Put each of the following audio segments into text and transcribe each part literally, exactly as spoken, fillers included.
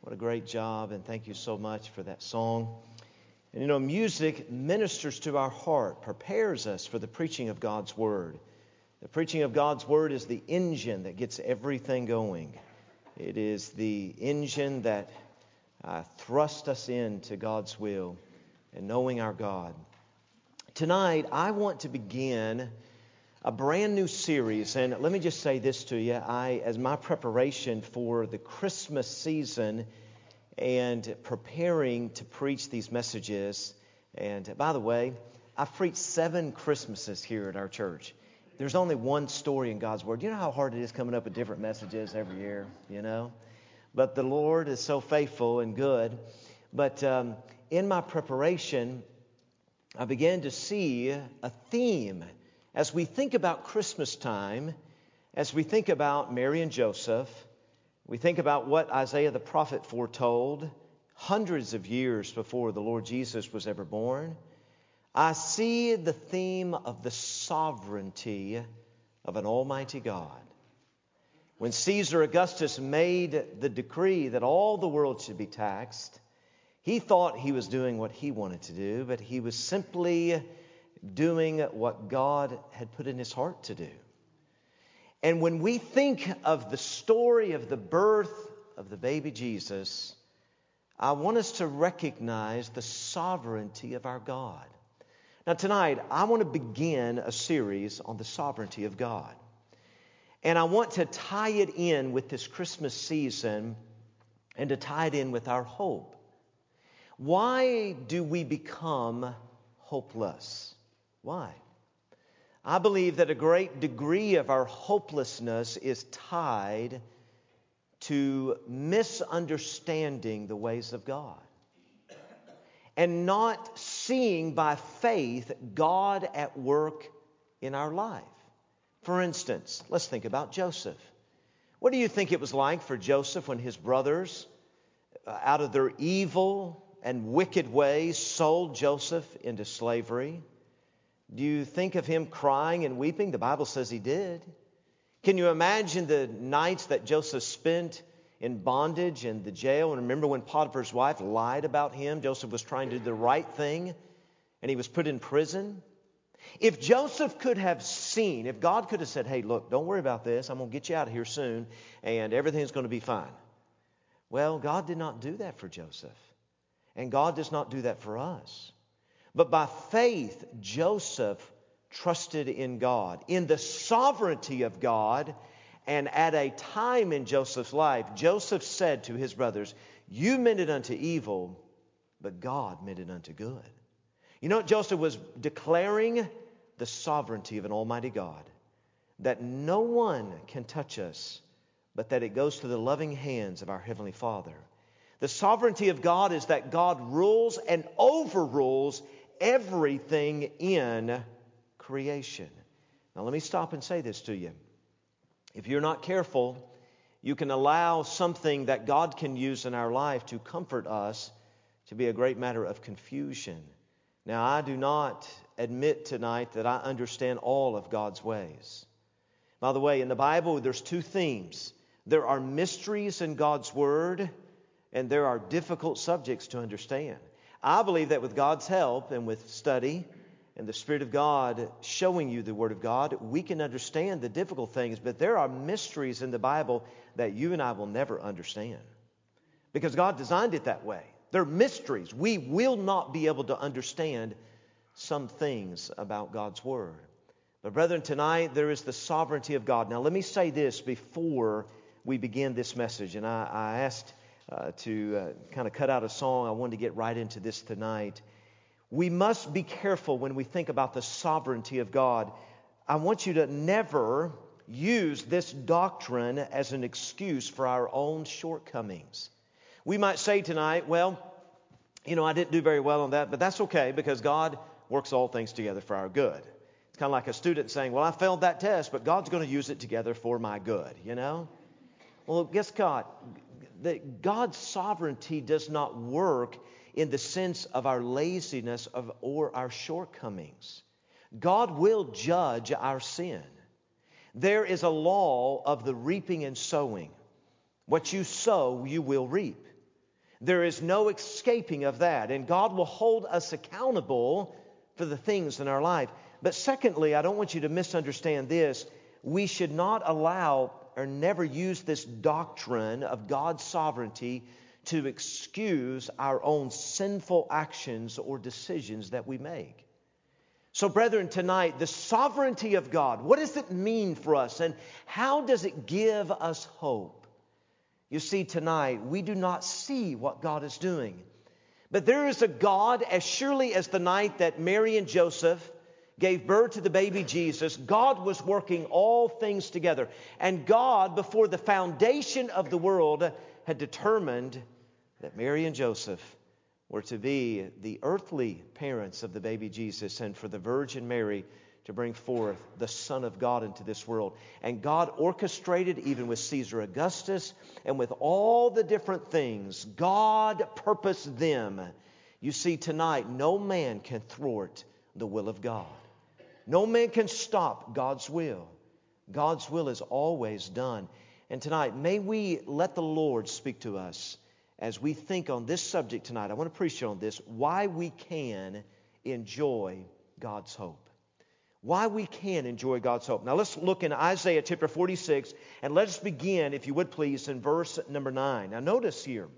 What a great job, and thank you so much for that song. And you know, music ministers to our heart, prepares us for the preaching of God's Word. The preaching of God's Word is the engine that gets everything going. It is the engine that uh, thrusts us into God's will and knowing our God. Tonight, I want to begin a brand new series, and let me just say this to you. I, as my preparation for the Christmas season and preparing to preach these messages, and by the way, I've preached seven Christmases here at our church. There's only one story in God's Word. You know how hard it is coming up with different messages every year, you know? But the Lord is so faithful and good. But um, in my preparation, I began to see a theme. As we think about Christmas time, as we think about Mary and Joseph, we think about what Isaiah the prophet foretold hundreds of years before the Lord Jesus was ever born, I see the theme of the sovereignty of an almighty God. When Caesar Augustus made the decree that all the world should be taxed, he thought he was doing what he wanted to do, but he was simply doing what God had put in his heart to do. And when we think of the story of the birth of the baby Jesus, I want us to recognize the sovereignty of our God. Now tonight, I want to begin a series on the sovereignty of God. And I want to tie it in with this Christmas season and to tie it in with our hope. Why do we become hopeless? Why? I believe that a great degree of our hopelessness is tied to misunderstanding the ways of God and not seeing by faith God at work in our life. For instance, let's think about Joseph. What do you think it was like for Joseph when his brothers, out of their evil and wicked ways, sold Joseph into slavery? Do you think of him crying and weeping? The Bible says he did. Can you imagine the nights that Joseph spent in bondage and the jail? And remember when Potiphar's wife lied about him? Joseph was trying to do the right thing and he was put in prison. If Joseph could have seen, if God could have said, hey, look, don't worry about this. I'm going to get you out of here soon and everything's going to be fine. Well, God did not do that for Joseph. And God does not do that for us. But by faith, Joseph trusted in God, in the sovereignty of God. And at a time in Joseph's life, Joseph said to his brothers, you meant it unto evil, but God meant it unto good. You know what Joseph was declaring? The sovereignty of an almighty God. That no one can touch us, but that it goes to the loving hands of our Heavenly Father. The sovereignty of God is that God rules and overrules everything in creation. Now let me stop and say this to you. If you're not careful, you can allow something that God can use in our life to comfort us to be a great matter of confusion. Now I do not admit tonight that I understand all of God's ways. By the way, in the Bible there's two themes. There are mysteries in God's Word and there are difficult subjects to understand. I believe that with God's help and with study and the Spirit of God showing you the Word of God, we can understand the difficult things. But there are mysteries in the Bible that you and I will never understand because God designed it that way. They're mysteries. We will not be able to understand some things about God's Word. But brethren, tonight there is the sovereignty of God. Now let me say this before we begin this message. And I, I asked Uh, to uh, kind of cut out a song. I wanted to get right into this tonight. We must be careful when we think about the sovereignty of God. I want you to never use this doctrine as an excuse for our own shortcomings. We might say tonight, well, you know, I didn't do very well on that, but that's okay because God works all things together for our good. It's kind of like a student saying, well, I failed that test, but God's going to use it together for my good, you know? Well, guess God, that God's sovereignty does not work in the sense of our laziness of, or our shortcomings. God will judge our sin. There is a law of the reaping and sowing. What you sow, you will reap. There is no escaping of that. And God will hold us accountable for the things in our life. But secondly, I don't want you to misunderstand this. We should not allow or never use this doctrine of God's sovereignty to excuse our own sinful actions or decisions that we make. So, brethren, tonight, the sovereignty of God, what does it mean for us, and how does it give us hope? You see, tonight, we do not see what God is doing. But there is a God, as surely as the night that Mary and Joseph gave birth to the baby Jesus, God was working all things together. And God, before the foundation of the world, had determined that Mary and Joseph were to be the earthly parents of the baby Jesus, and for the Virgin Mary to bring forth the Son of God into this world. And God orchestrated, even with Caesar Augustus and with all the different things, God purposed them. You see, tonight, no man can thwart the will of God. No man can stop God's will. God's will is always done. And tonight, may we let the Lord speak to us as we think on this subject tonight. I want to preach on this, why we can enjoy God's hope. Why we can enjoy God's hope. Now let's look in Isaiah chapter forty-six, and let's begin, if you would please, in verse number nine. Now notice here,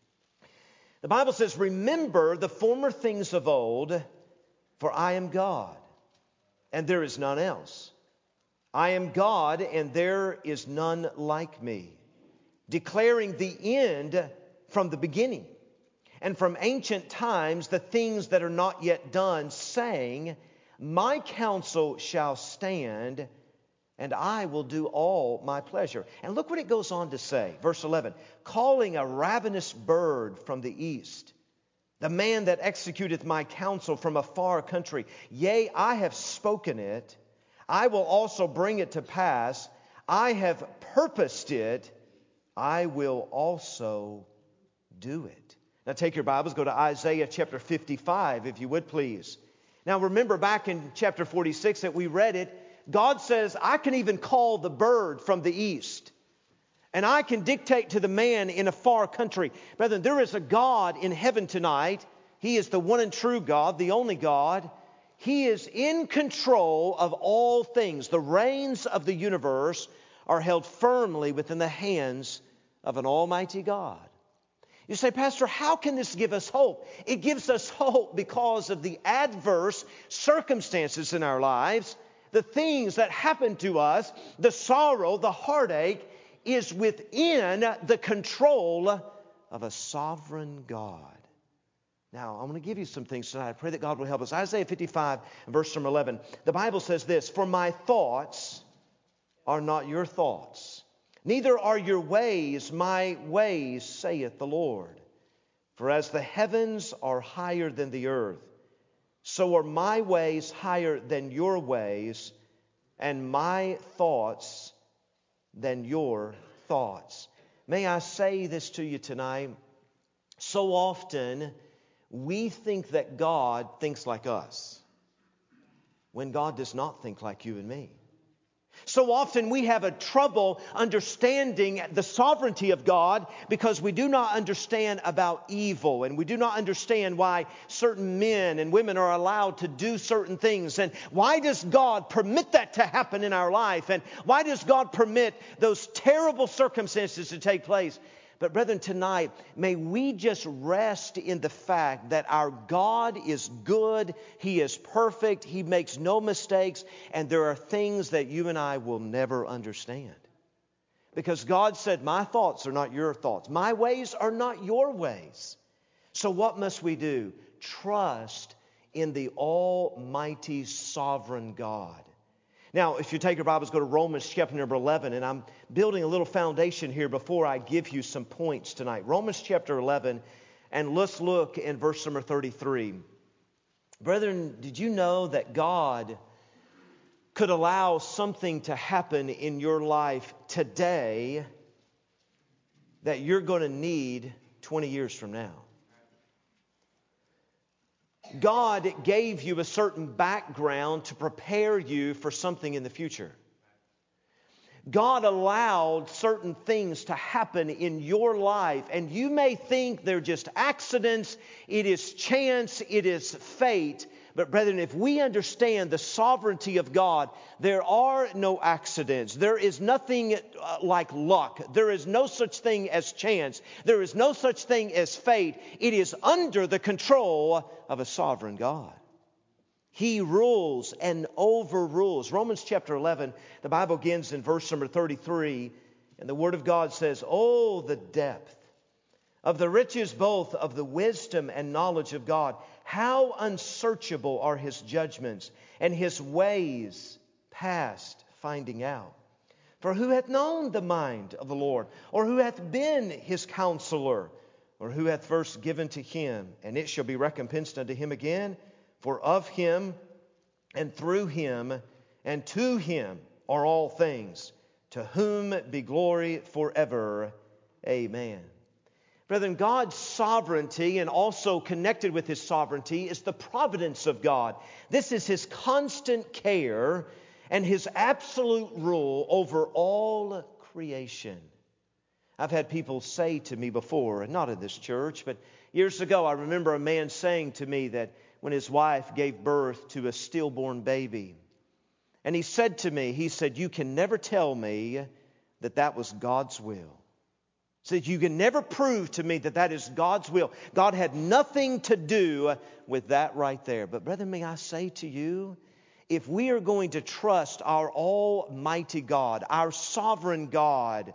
the Bible says, "Remember the former things of old, for I am God, and there is none else. I am God, and there is none like me, declaring the end from the beginning, and from ancient times the things that are not yet done, saying, my counsel shall stand, and I will do all my pleasure." And look what it goes on to say, verse eleven, "Calling a ravenous bird from the east, the man that executeth my counsel from a far country. Yea, I have spoken it, I will also bring it to pass. I have purposed it, I will also do it." Now take your Bibles, go to Isaiah chapter fifty-five, if you would please. Now remember back in chapter forty-six that we read it, God says, I can even call the bird from the east. And I can dictate to the man in a far country. Brethren, there is a God in heaven tonight. He is the one and true God, the only God. He is in control of all things. The reins of the universe are held firmly within the hands of an almighty God. You say, Pastor, how can this give us hope? It gives us hope because of the adverse circumstances in our lives, the things that happen to us, the sorrow, the heartache is within the control of a sovereign God. Now, I'm going to give you some things tonight. I pray that God will help us. Isaiah fifty-five, verse number eleven. The Bible says this, "For my thoughts are not your thoughts, neither are your ways my ways, saith the Lord. For as the heavens are higher than the earth, so are my ways higher than your ways, and my thoughts than your thoughts." May I say this to you tonight? So often we think that God thinks like us, when God does not think like you and me. So often we have a trouble understanding the sovereignty of God because we do not understand about evil, and we do not understand why certain men and women are allowed to do certain things, and why does God permit that to happen in our life, and why does God permit those terrible circumstances to take place. But brethren, tonight, may we just rest in the fact that our God is good, He is perfect, He makes no mistakes, and there are things that you and I will never understand. Because God said, my thoughts are not your thoughts, my ways are not your ways. So what must we do? Trust in the almighty sovereign God. Now, if you take your Bibles, go to Romans chapter number eleven, and I'm building a little foundation here before I give you some points tonight. Romans chapter eleven, and let's look in verse number thirty-three. Brethren, did you know that God could allow something to happen in your life today that you're going to need twenty years from now? God gave you a certain background to prepare you for something in the future. God allowed certain things to happen in your life, and you may think they're just accidents, it is chance, it is fate. But brethren, if we understand the sovereignty of God, there are no accidents. There is nothing uh, like luck. There is no such thing as chance. There is no such thing as fate. It is under the control of a sovereign God. He rules and overrules. Romans chapter eleven, the Bible begins in verse number thirty-three, and the Word of God says, "Oh, the depth of the riches both of the wisdom and knowledge of God. How unsearchable are His judgments, and His ways past finding out. For who hath known the mind of the Lord? Or who hath been His counselor? Or who hath first given to Him, and it shall be recompensed unto Him again? For of Him, and through Him, and to Him are all things, to whom be glory forever. Amen." Brethren, God's sovereignty, and also connected with His sovereignty, is the providence of God. This is His constant care and His absolute rule over all creation. I've had people say to me before, and not in this church, but years ago, I remember a man saying to me that when his wife gave birth to a stillborn baby, and he said to me, he said, "You can never tell me that that was God's will." Said, "You can never prove to me that that is God's will. God had nothing to do with that right there." But brethren, may I say to you, if we are going to trust our almighty God, our sovereign God,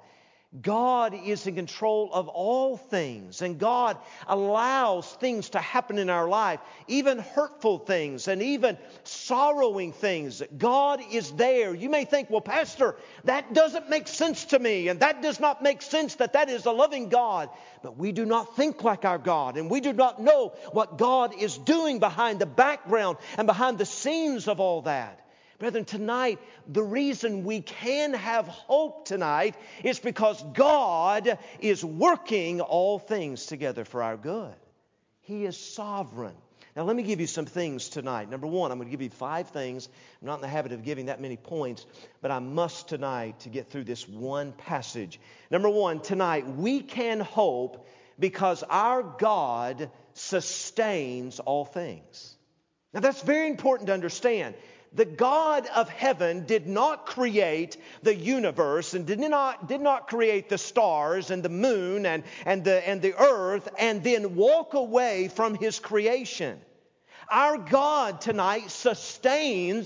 God is in control of all things, and God allows things to happen in our life, even hurtful things and even sorrowing things. God is there. You may think, "Well, Pastor, that doesn't make sense to me, and that does not make sense that that is a loving God." But we do not think like our God, and we do not know what God is doing behind the background and behind the scenes of all that. Brethren, tonight, the reason we can have hope tonight is because God is working all things together for our good. He is sovereign. Now, let me give you some things tonight. Number one, I'm going to give you five things. I'm not in the habit of giving that many points, but I must tonight to get through this one passage. Number one, tonight, we can hope because our God sustains all things. Now, that's very important to understand. The God of heaven did not create the universe and did not, did not create the stars and the moon and, and, the, and the earth and then walk away from His creation. Our God tonight sustains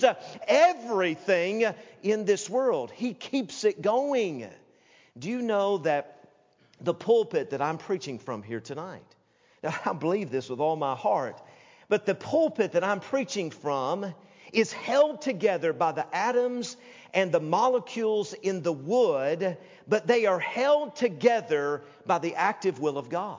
everything in this world. He keeps it going. Do you know that the pulpit that I'm preaching from here tonight, now I believe this with all my heart, but the pulpit that I'm preaching from is held together by the atoms and the molecules in the wood, but they are held together by the active will of God.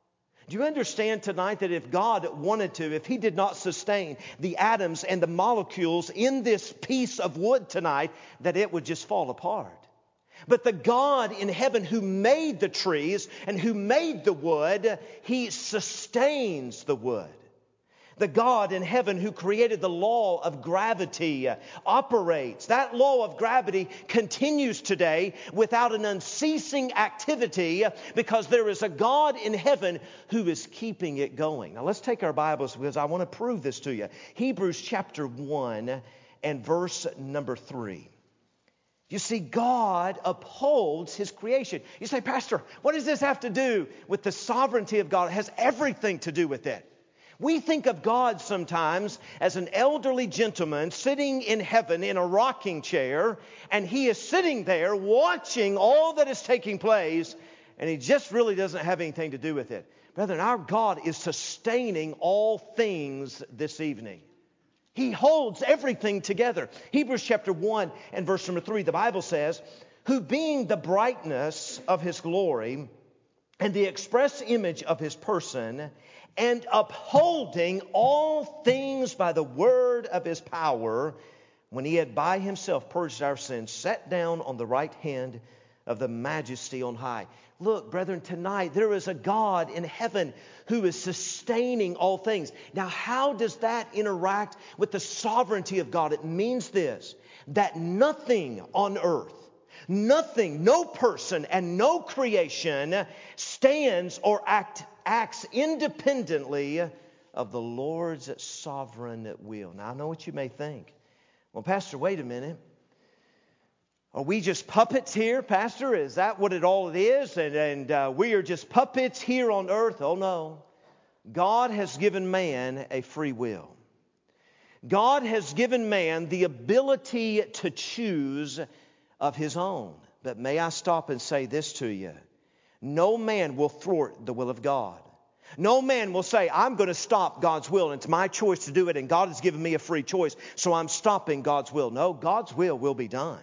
Do you understand tonight that if God wanted to, if He did not sustain the atoms and the molecules in this piece of wood tonight, that it would just fall apart? But the God in heaven who made the trees and who made the wood, He sustains the wood. The God in heaven who created the law of gravity uh, operates. That law of gravity continues today without an unceasing activity uh, because there is a God in heaven who is keeping it going. Now let's take our Bibles because I want to prove this to you. Hebrews chapter one and verse number three. You see, God upholds His creation. You say, "Pastor, what does this have to do with the sovereignty of God?" It has everything to do with it. We think of God sometimes as an elderly gentleman sitting in heaven in a rocking chair, and He is sitting there watching all that is taking place, and He just really doesn't have anything to do with it. Brethren, our God is sustaining all things this evening. He holds everything together. Hebrews chapter one and verse number three, the Bible says, "Who being the brightness of His glory and the express image of His person, and upholding all things by the word of His power, when He had by Himself purged our sins, sat down on the right hand of the Majesty on high." Look, brethren, tonight there is a God in heaven who is sustaining all things. Now, how does that interact with the sovereignty of God? It means this, that nothing on earth, Nothing, no person, and no creation stands or act, acts independently of the Lord's sovereign will. Now, I know what you may think. Well, Pastor, wait a minute. Are we just puppets here, Pastor? Is that what it all it is? And, and uh, we are just puppets here on earth? Oh, no. God has given man a free will. God has given man the ability to choose of his own. But may I stop and say this to you? No man will thwart the will of God. No man will say, I'm going to stop God's will, and it's my choice to do it, and God has given me a free choice, so I'm stopping God's will. No, God's will will be done.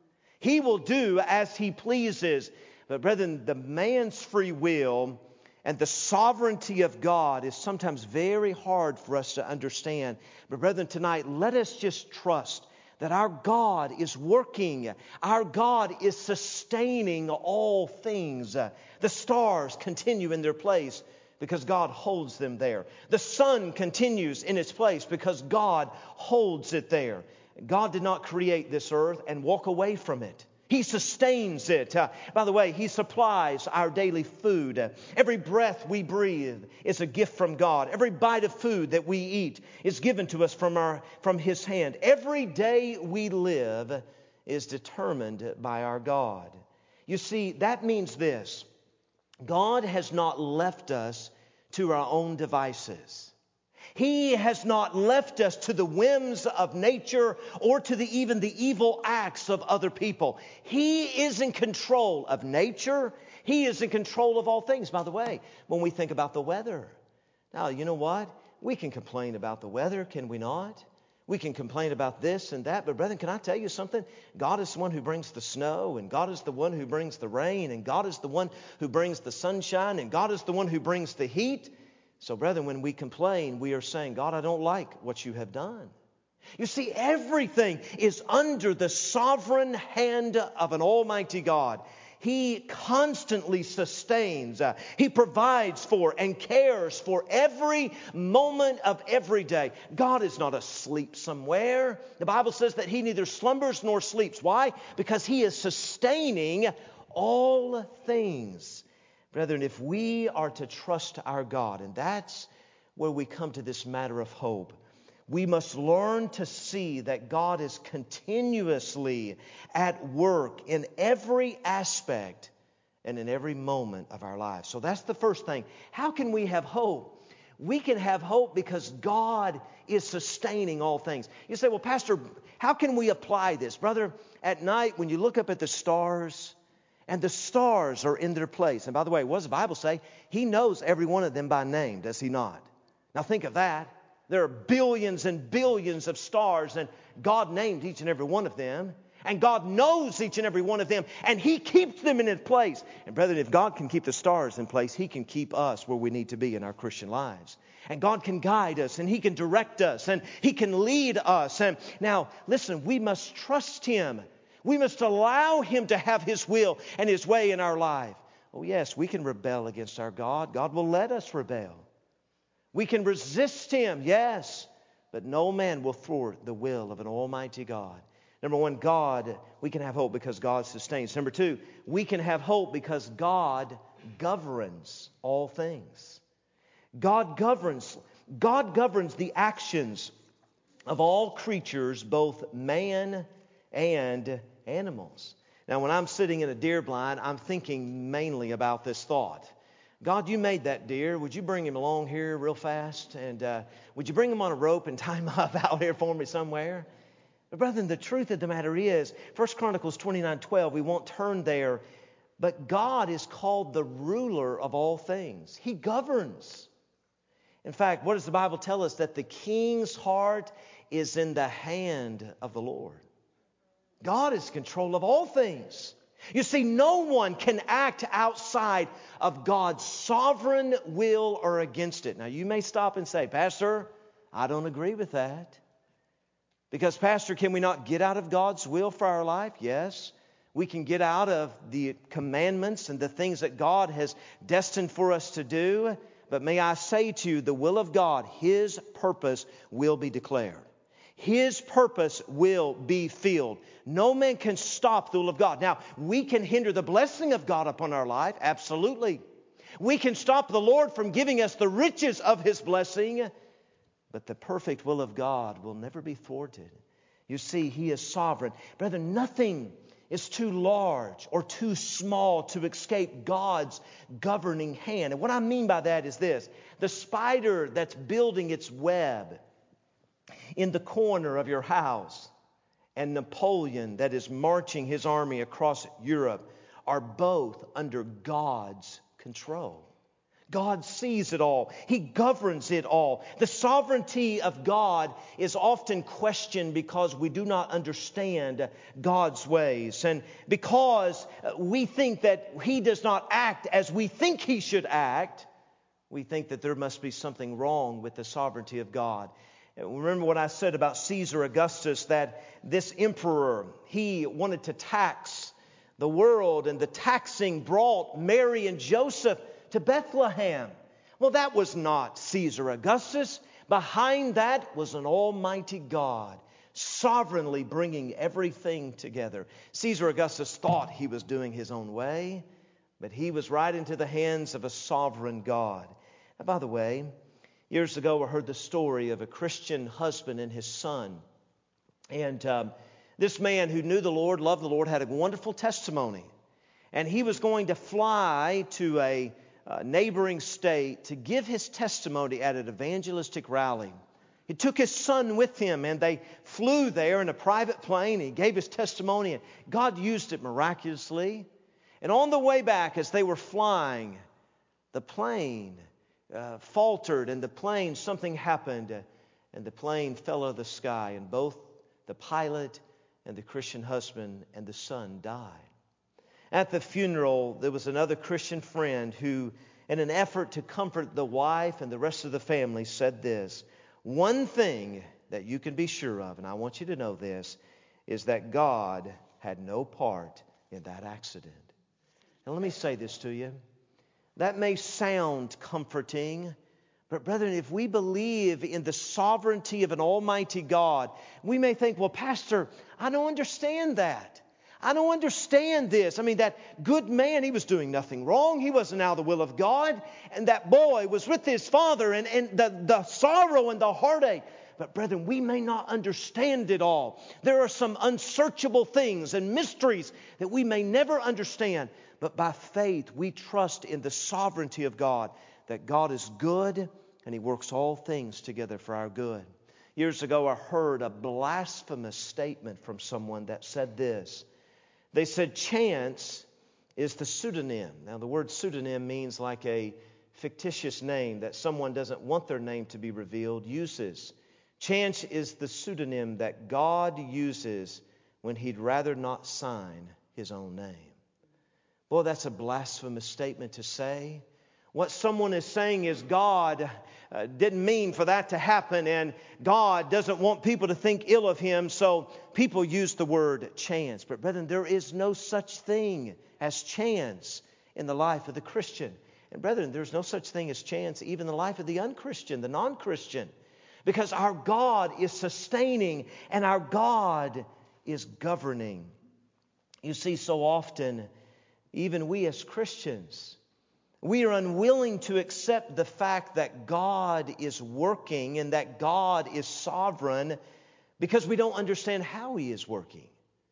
He will do as He pleases. But brethren, the man's free will and the sovereignty of God is sometimes very hard for us to understand. But brethren, tonight, let us just trust that our God is working. Our God is sustaining all things. The stars continue in their place because God holds them there. The sun continues in its place because God holds it there. God did not create this earth and walk away from it. He sustains it. Uh, by the way, He supplies our daily food. Uh, every breath we breathe is a gift from God. Every bite of food that we eat is given to us from our from His hand. Every day we live is determined by our God. You see, that means this. God has not left us to our own devices. He has not left us to the whims of nature or to the, even the evil acts of other people. He is in control of nature. He is in control of all things. By the way, when we think about the weather, now, you know what? We can complain about the weather, can we not? We can complain about this and that, but brethren, can I tell you something? God is the one who brings the snow, and God is the one who brings the rain, and God is the one who brings the sunshine, and God is the one who brings the heat. So, brethren, when we complain, we are saying, God, I don't like what you have done. You see, everything is under the sovereign hand of an almighty God. He constantly sustains. Uh, he provides for and cares for every moment of every day. God is not asleep somewhere. The Bible says that He neither slumbers nor sleeps. Why? Because He is sustaining all things. Brethren, if we are to trust our God, and that's where we come to this matter of hope, we must learn to see that God is continuously at work in every aspect and in every moment of our lives. So that's the first thing. How can we have hope? We can have hope because God is sustaining all things. You say, well, Pastor, how can we apply this? Brother, at night when you look up at the stars, and the stars are in their place. And by the way, what does the Bible say? He knows every one of them by name, does He not? Now think of that. There are billions and billions of stars, and God named each and every one of them. And God knows each and every one of them, and He keeps them in its place. And brethren, if God can keep the stars in place, He can keep us where we need to be in our Christian lives. And God can guide us, and He can direct us, and He can lead us. And now, listen, we must trust Him. We must allow Him to have His will and His way in our life. Oh yes, we can rebel against our God. God will let us rebel. We can resist Him, yes, but no man will thwart the will of an almighty God. Number one, God, we can have hope because God sustains. Number two, we can have hope because God governs all things. God governs. God governs the actions of all creatures, both man and animals. Now, when I'm sitting in a deer blind, I'm thinking mainly about this thought. God, you made that deer. Would you bring him along here real fast? And uh, would you bring him on a rope and tie him up out here for me somewhere? But brethren, the truth of the matter is, First Chronicles twenty-nine twelve, we won't turn there, but God is called the ruler of all things. He governs. In fact, what does the Bible tell us? That the king's heart is in the hand of the Lord. God is in control of all things. You see, no one can act outside of God's sovereign will or against it. Now, you may stop and say, Pastor, I don't agree with that. Because, Pastor, can we not get out of God's will for our life? Yes. We can get out of the commandments and the things that God has destined for us to do. But may I say to you, the will of God, His purpose will be declared. His purpose will be filled. No man can stop the will of God. Now, we can hinder the blessing of God upon our life, absolutely. We can stop the Lord from giving us the riches of His blessing, but the perfect will of God will never be thwarted. You see, He is sovereign. Brethren, nothing is too large or too small to escape God's governing hand. And what I mean by that is this: the spider that's building its web in the corner of your house and Napoleon that is marching his army across Europe are both under God's control. God sees it all. He governs it all. The sovereignty of God is often questioned because we do not understand God's ways, and because we think that He does not act as we think He should act. We think that there must be something wrong with the sovereignty of God. Remember what I said about Caesar Augustus, that this emperor, he wanted to tax the world, and the taxing brought Mary and Joseph to Bethlehem. Well, that was not Caesar Augustus. Behind that was an almighty God, sovereignly bringing everything together. Caesar Augustus thought he was doing his own way, but he was right into the hands of a sovereign God. And by the way, years ago I heard the story of a Christian husband and his son. And um, this man who knew the Lord, loved the Lord, had a wonderful testimony. And he was going to fly to a Uh, neighboring state to give his testimony at an evangelistic rally. He took his son with him, and they flew there in a private plane. He gave his testimony, and God used it miraculously. And on the way back, as they were flying, the plane uh, faltered, and the plane, something happened, uh, and the plane fell out of the sky, and both the pilot and the Christian husband and the son died. At the funeral, there was another Christian friend who, in an effort to comfort the wife and the rest of the family, said this: one thing that you can be sure of, and I want you to know this, is that God had no part in that accident. Now let me say this to you. That may sound comforting, but brethren, if we believe in the sovereignty of an almighty God, we may think, well, Pastor, I don't understand that. I don't understand this. I mean, that good man, he was doing nothing wrong. He wasn't out of the will of God. And that boy was with his father, and, and the, the sorrow and the heartache. But brethren, we may not understand it all. There are some unsearchable things and mysteries that we may never understand. But by faith, we trust in the sovereignty of God, that God is good and He works all things together for our good. Years ago, I heard a blasphemous statement from someone that said this. They said chance is the pseudonym. Now, the word pseudonym means like a fictitious name that someone doesn't want their name to be revealed, uses. Chance is the pseudonym that God uses when He'd rather not sign His own name. Boy, that's a blasphemous statement to say. What someone is saying is God uh, didn't mean for that to happen, and God doesn't want people to think ill of Him, so people use the word chance. But brethren, there is no such thing as chance in the life of the Christian. And brethren, there's no such thing as chance even in the life of the unchristian, the non-Christian. Because our God is sustaining and our God is governing. You see, so often, even we as Christians, we are unwilling to accept the fact that God is working and that God is sovereign because we don't understand how He is working.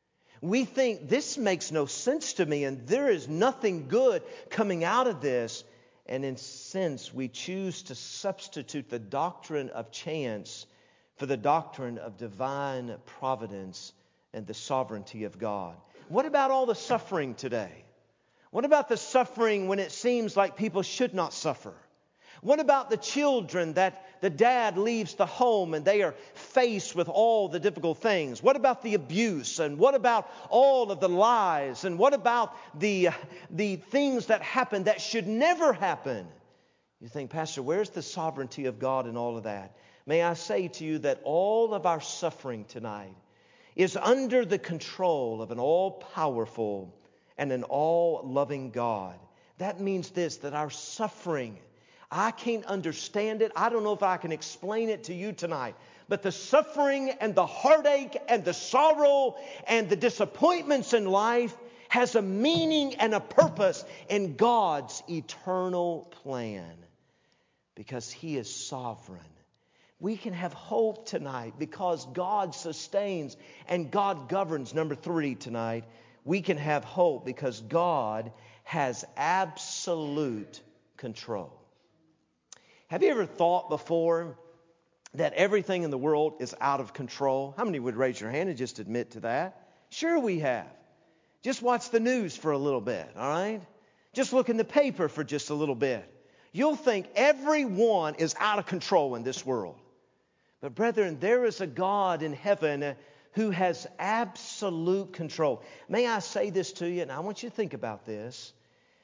We think this makes no sense to me and there is nothing good coming out of this. And in sense, we choose to substitute the doctrine of chance for the doctrine of divine providence and the sovereignty of God. What about all the suffering today? What about the suffering when it seems like people should not suffer? What about the children that the dad leaves the home and they are faced with all the difficult things? What about the abuse? And what about all of the lies? And what about the, the things that happen that should never happen? You think, Pastor, where's the sovereignty of God in all of that? May I say to you that all of our suffering tonight is under the control of an all-powerful and an all-loving God. That means this, that our suffering, I can't understand it. I don't know if I can explain it to you tonight. But the suffering and the heartache and the sorrow and the disappointments in life has a meaning and a purpose in God's eternal plan, because He is sovereign. We can have hope tonight because God sustains and God governs. Number three tonight, we can have hope because God has absolute control. Have you ever thought before that everything in the world is out of control? How many would raise your hand and just admit to that? Sure we have. Just watch the news for a little bit, all right? Just look in the paper for just a little bit. You'll think everyone is out of control in this world. But brethren, there is a God in heaven who has absolute control. May I say this to you, and I want you to think about this.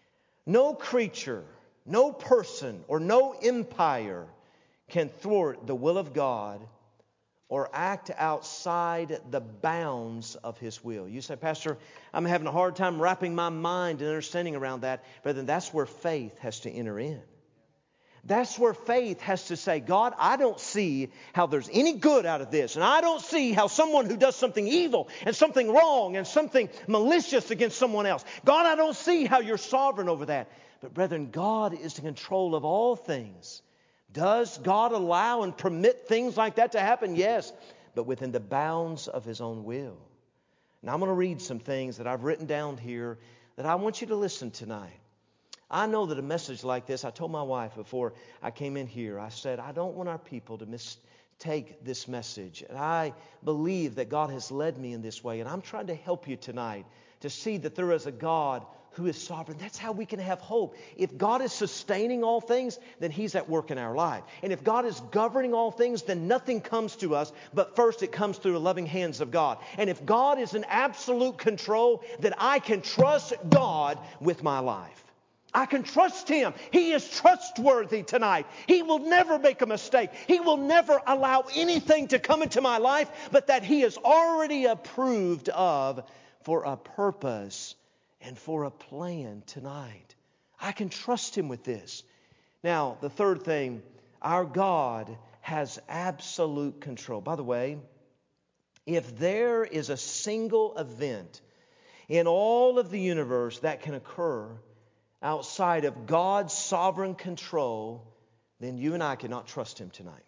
No creature, no person, or no empire can thwart the will of God or act outside the bounds of His will. You say, Pastor, I'm having a hard time wrapping my mind and understanding around that. Brethren, that's where faith has to enter in. That's where faith has to say, God, I don't see how there's any good out of this. And I don't see how someone who does something evil and something wrong and something malicious against someone else, God, I don't see how you're sovereign over that. But brethren, God is in control of all things. Does God allow and permit things like that to happen? Yes, but within the bounds of His own will. Now I'm going to read some things that I've written down here that I want you to listen tonight. I know that a message like this, I told my wife before I came in here, I said, I don't want our people to mistake this message. And I believe that God has led me in this way. And I'm trying to help you tonight to see that there is a God who is sovereign. That's how we can have hope. If God is sustaining all things, then He's at work in our life. And if God is governing all things, then nothing comes to us, but first it comes through the loving hands of God. And if God is in absolute control, then I can trust God with my life. I can trust Him. He is trustworthy tonight. He will never make a mistake. He will never allow anything to come into my life but that He is already approved of for a purpose and for a plan tonight. I can trust Him with this. Now, the third thing, our God has absolute control. By the way, if there is a single event in all of the universe that can occur outside of God's sovereign control, then you and I cannot trust Him tonight.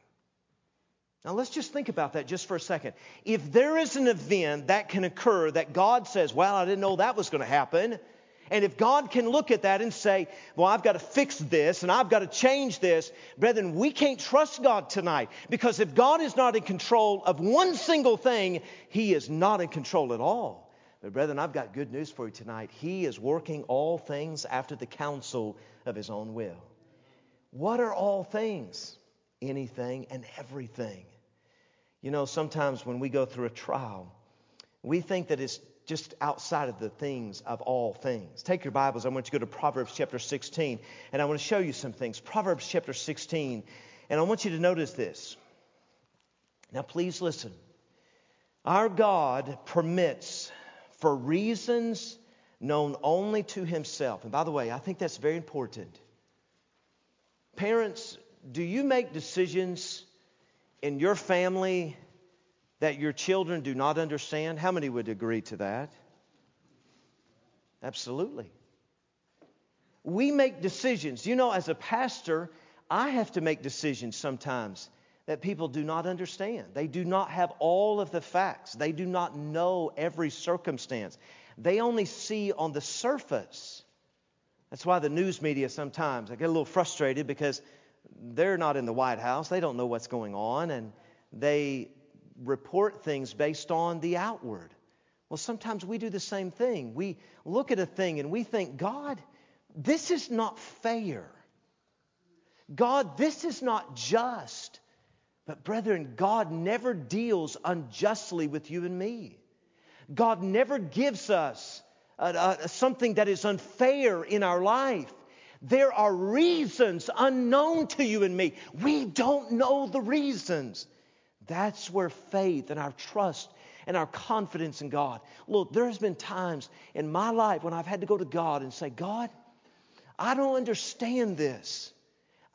Now let's just think about that just for a second. If there is an event that can occur that God says, well, I didn't know that was going to happen. And if God can look at that and say, well, I've got to fix this and I've got to change this. Brethren, we can't trust God tonight. Because if God is not in control of one single thing, He is not in control at all. But brethren, I've got good news for you tonight. He is working all things after the counsel of His own will. What are all things? Anything and everything. You know, sometimes when we go through a trial, we think that it's just outside of the things of all things. Take your Bibles. I want you to go to Proverbs chapter sixteen, and I want to show you some things. Proverbs chapter sixteen, and I want you to notice this. Now, please listen. Our God permits for reasons known only to Himself. And by the way, I think that's very important. Parents, do you make decisions in your family that your children do not understand? How many would agree to that? Absolutely. We make decisions. You know, as a pastor, I have to make decisions sometimes that people do not understand. They do not have all of the facts. They do not know every circumstance. They only see on the surface. That's why the news media sometimes, I get a little frustrated because they're not in the White House. They don't know what's going on, and they report things based on the outward. Well, sometimes we do the same thing. We look at a thing and we think, God, this is not fair. God, this is not just. But brethren, God never deals unjustly with you and me. God never gives us a, a, something that is unfair in our life. There are reasons unknown to you and me. We don't know the reasons. That's where faith and our trust and our confidence in God. Look, there's been times in my life when I've had to go to God and say, God, I don't understand this.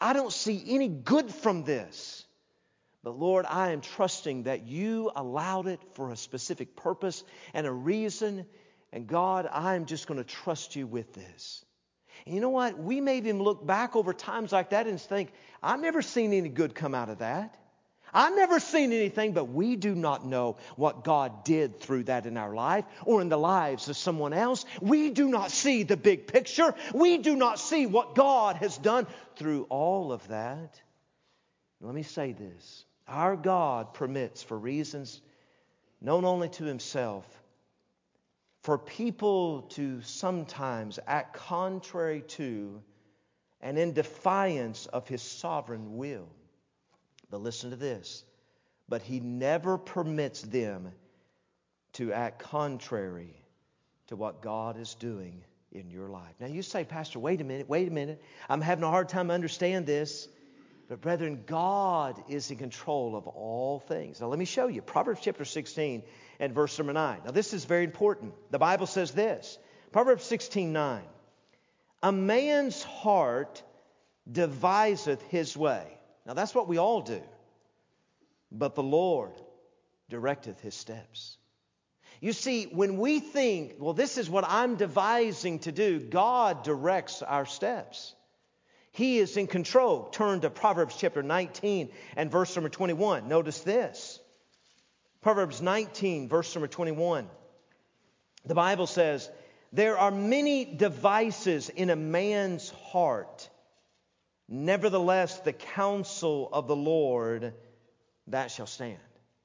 I don't see any good from this. But Lord, I am trusting that you allowed it for a specific purpose and a reason. And God, I am just going to trust you with this. And you know what? We may even look back over times like that and think, I've never seen any good come out of that. I've never seen anything, but we do not know what God did through that in our life or in the lives of someone else. We do not see the big picture. We do not see what God has done through all of that. Let me say this. Our God permits, for reasons known only to Himself, for people to sometimes act contrary to and in defiance of His sovereign will. But listen to this. But He never permits them to act contrary to what God is doing in your life. Now you say, Pastor, wait a minute, wait a minute. I'm having a hard time to understand this. But brethren, God is in control of all things. Now let me show you. Proverbs chapter sixteen and verse number nine. Now this is very important. The Bible says this. Proverbs sixteen nine. A man's heart deviseth his way. Now that's what we all do. But the Lord directeth his steps. You see, when we think, well, this is what I'm devising to do, God directs our steps. He is in control. Turn to Proverbs chapter nineteen and verse number twenty-one. Notice this. Proverbs nineteen, verse number twenty-one. The Bible says, there are many devices in a man's heart. Nevertheless, the counsel of the Lord, that shall stand.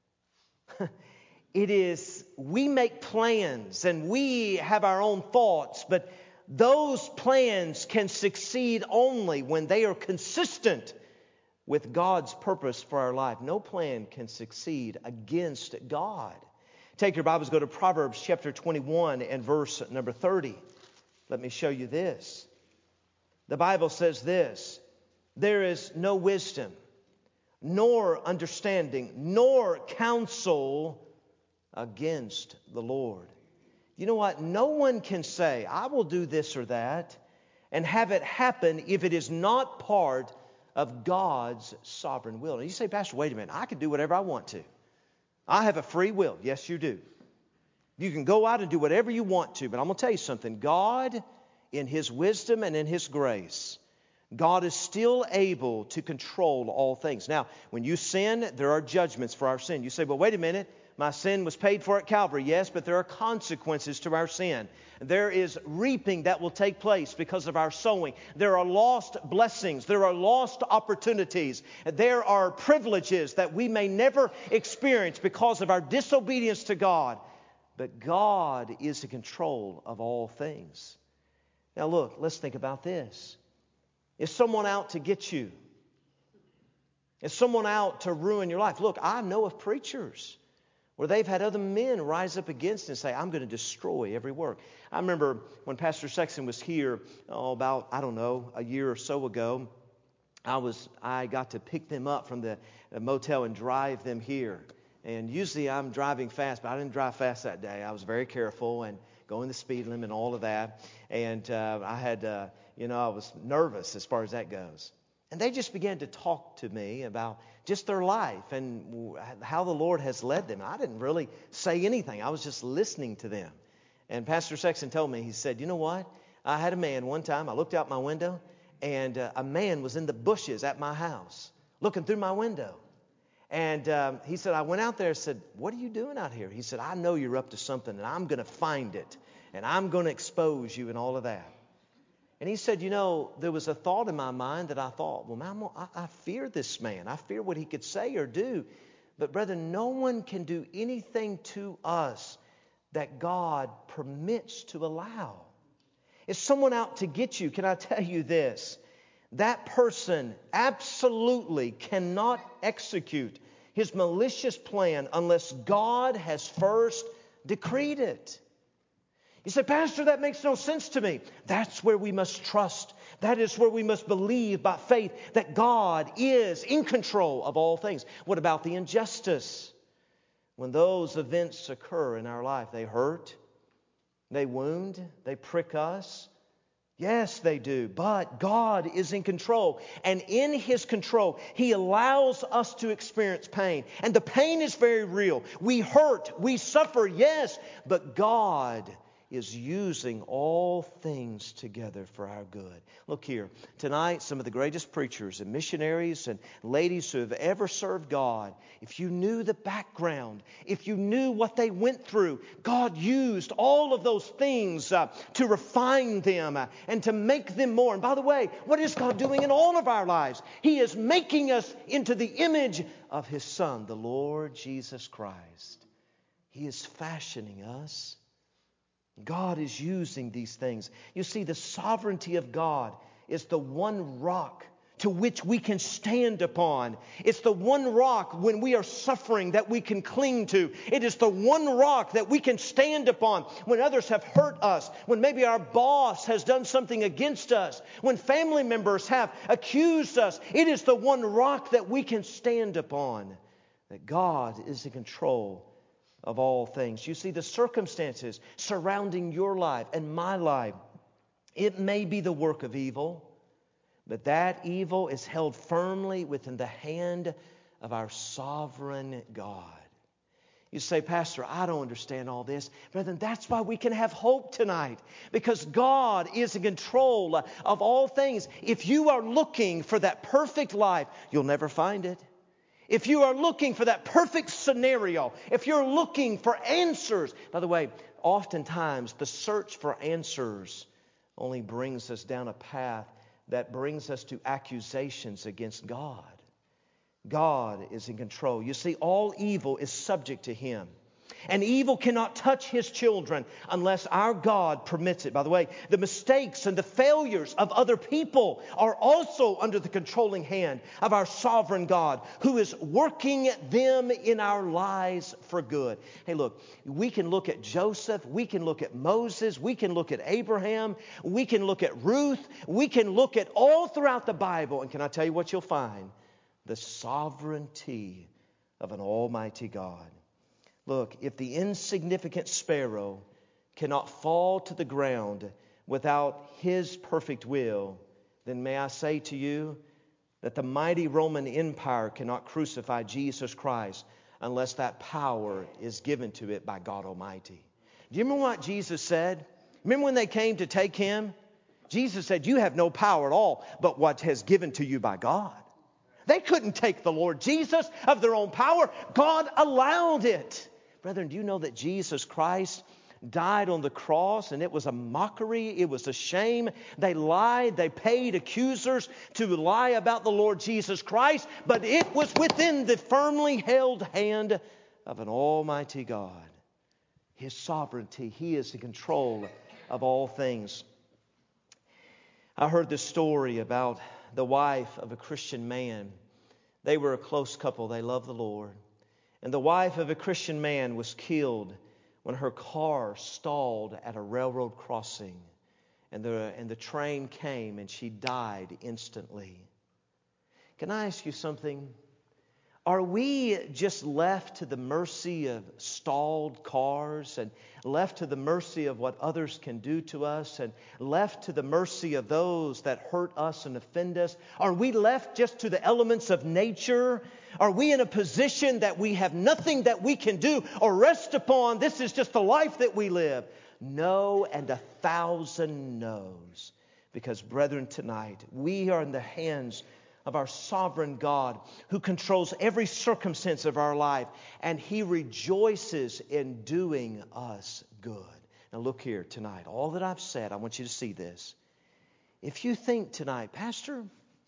It is, we make plans and we have our own thoughts, but those plans can succeed only when they are consistent with God's purpose for our life. No plan can succeed against God. Take your Bibles, go to Proverbs chapter twenty-one and verse number thirty. Let me show you this. The Bible says this. There is no wisdom, nor understanding, nor counsel against the Lord. You know what? No one can say, I will do this or that, and have it happen if it is not part of God's sovereign will. And you say, Pastor, wait a minute. I can do whatever I want to. I have a free will. Yes, you do. You can go out and do whatever you want to. But I'm going to tell you something. God, in His wisdom and in His grace, God is still able to control all things. Now, when you sin, there are judgments for our sin. You say, well, wait a minute. My sin was paid for at Calvary. Yes, but there are consequences to our sin. There is reaping that will take place because of our sowing. There are lost blessings. There are lost opportunities. There are privileges that we may never experience because of our disobedience to God. But God is in control of all things. Now look, let's think about this. Is someone out to get you? Is someone out to ruin your life? Look, I know of preachers where they've had other men rise up against and say, I'm going to destroy every work. I remember when Pastor Sexton was here oh, about, I don't know, a year or so ago, I was I got to pick them up from the, the motel and drive them here. And usually I'm driving fast, but I didn't drive fast that day. I was very careful and going the speed limit and all of that. And uh, I had, uh, you know, I was nervous as far as that goes. And they just began to talk to me about just their life and how the Lord has led them. I didn't really say anything. I was just listening to them. And Pastor Sexton told me, he said, you know what? I had a man one time, I looked out my window, and uh, a man was in the bushes at my house looking through my window. And um, he said, I went out there and said, what are you doing out here? He said, I know you're up to something, and I'm going to find it, and I'm going to expose you and all of that. And he said, you know, there was a thought in my mind that I thought, well, man, I, I fear this man. I fear what he could say or do. But, brother, no one can do anything to us that God permits to allow. Is someone out to get you? Can I tell you this? That person absolutely cannot execute his malicious plan unless God has first decreed it. You say, Pastor, that makes no sense to me. That's where we must trust. That is where we must believe by faith that God is in control of all things. What about the injustice? When those events occur in our life, they hurt, they wound, they prick us. Yes, they do. But God is in control. And in His control, He allows us to experience pain. And the pain is very real. We hurt, we suffer, yes. But God is using all things together for our good. Look here. Tonight, some of the greatest preachers and missionaries and ladies who have ever served God, if you knew the background, if you knew what they went through, God used all of those things uh, to refine them uh, and to make them more. And by the way, what is God doing in all of our lives? He is making us into the image of His Son, the Lord Jesus Christ. He is fashioning us. God is using these things. You see, the sovereignty of God is the one rock to which we can stand upon. It's the one rock when we are suffering that we can cling to. It is the one rock that we can stand upon when others have hurt us, when maybe our boss has done something against us, when family members have accused us. It is the one rock that we can stand upon, that God is in control of all things. You see, the circumstances surrounding your life and my life, it may be the work of evil, but that evil is held firmly within the hand of our sovereign God. You say, Pastor, I don't understand all this. Brethren, that's why we can have hope tonight, because God is in control of all things. If you are looking for that perfect life, you'll never find it. If you are looking for that perfect scenario, if you're looking for answers, by the way, oftentimes the search for answers only brings us down a path that brings us to accusations against God. God is in control. You see, all evil is subject to Him. And evil cannot touch His children unless our God permits it. By the way, the mistakes and the failures of other people are also under the controlling hand of our sovereign God, who is working them in our lives for good. Hey, look, we can look at Joseph, we can look at Moses, we can look at Abraham, we can look at Ruth, we can look at all throughout the Bible. And can I tell you what you'll find? The sovereignty of an almighty God. Look, if the insignificant sparrow cannot fall to the ground without His perfect will, then may I say to you that the mighty Roman Empire cannot crucify Jesus Christ unless that power is given to it by God Almighty. Do you remember what Jesus said? Remember when they came to take Him? Jesus said, you have no power at all but what has given to you by God. They couldn't take the Lord Jesus of their own power. God allowed it. Brethren, do you know that Jesus Christ died on the cross and it was a mockery, it was a shame. They lied, they paid accusers to lie about the Lord Jesus Christ, but it was within the firmly held hand of an almighty God. His sovereignty, He is in control of all things. I heard this story about the wife of a Christian man. They were a close couple, they loved the Lord. And the wife of a Christian man was killed when her car stalled at a railroad crossing. And the, and the train came and she died instantly. Can I ask you something? Are we just left to the mercy of stalled cars and left to the mercy of what others can do to us and left to the mercy of those that hurt us and offend us? Are we left just to the elements of nature? Are we in a position that we have nothing that we can do or rest upon? This is just the life that we live. No, and a thousand no's. Because, brethren, tonight we are in the hands of our sovereign God who controls every circumstance of our life, and He rejoices in doing us good. Now look here tonight, all that I've said, I want you to see this. If you think tonight, Pastor,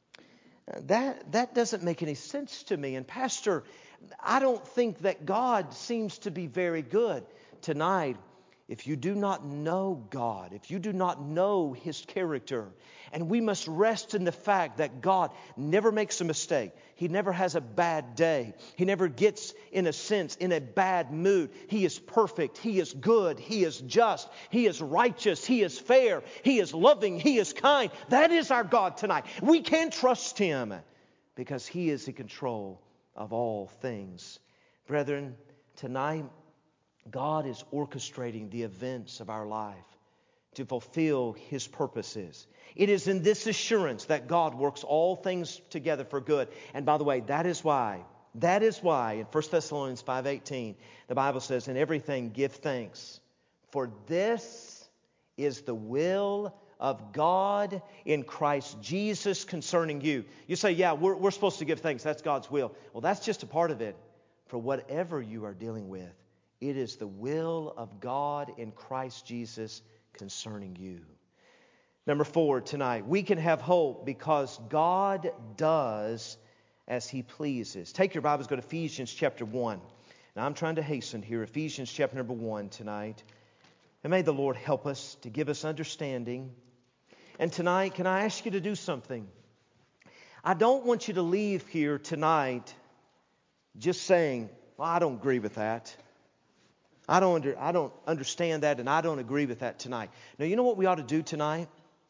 that, that doesn't make any sense to me, and Pastor, I don't think that God seems to be very good. Tonight, if you do not know God, if you do not know His character, and we must rest in the fact that God never makes a mistake. He never has a bad day. He never gets, in a sense, in a bad mood. He is perfect. He is good. He is just. He is righteous. He is fair. He is loving. He is kind. That is our God tonight. We can trust Him because He is in control of all things. Brethren, tonight, God is orchestrating the events of our life to fulfill His purposes. It is in this assurance that God works all things together for good. And by the way, that is why, that is why in First Thessalonians five eighteen, the Bible says, in everything give thanks, for this is the will of God in Christ Jesus concerning you. You say, yeah, we're, we're supposed to give thanks. That's God's will. Well, that's just a part of it. For whatever you are dealing with, it is the will of God in Christ Jesus concerning you. Number four tonight, we can have hope because God does as He pleases. Take your Bibles, go to Ephesians chapter one. Now I'm trying to hasten here. Ephesians chapter number one tonight. And may the Lord help us to give us understanding. And tonight, can I ask you to do something? I don't want you to leave here tonight just saying, well, I don't agree with that. I don't, under, I don't understand that and I don't agree with that tonight. Now, you know what we ought to do tonight?